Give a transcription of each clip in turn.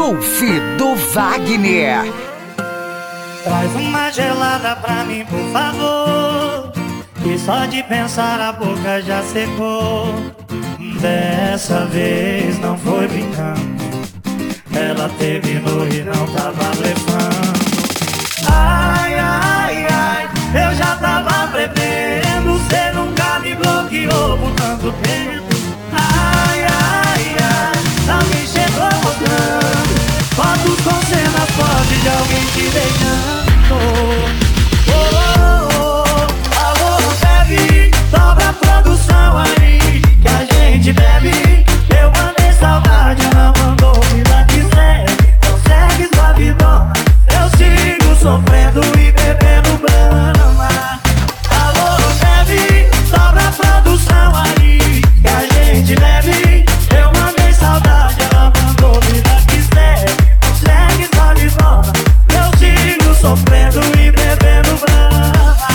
Ouvido Wagner. Traz uma gelada pra mim, por favor, que só de pensar a boca já secou. Dessa vez não foi brincando, ela terminou e não tava levando. Ai, ai, ai, eu já tava bebendo, cê nunca me bloqueou por tanto tempo. Ai, ai, ai, alguém chegou mostrando fotos com cenas fortes de alguém te beijando. Oh, oh, oh, alô, bebe, dobra a produção aí, que a gente bebe. Eu mandei saudade, ela mandou vida que segue. Então segue sua vidona, eu sigo sofrendo e bebendo brama. Alô, bebe, dobra a produção aí, que a gente bebe. Eu mandei saudade, ela mandou vida que segue. Então segue sua vidona, eu sigo sofrendo e bebendo brama.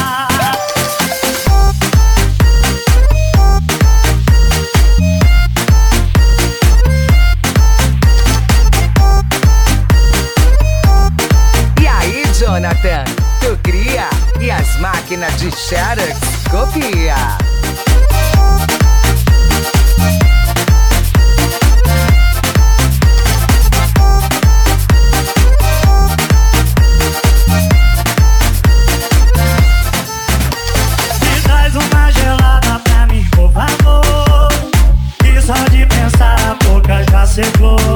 E aí, Jonathan, tu cria e as máquinas de Xerox copia. Me traz uma gelada pra mim, por favor, que só de pensar a boca já secou.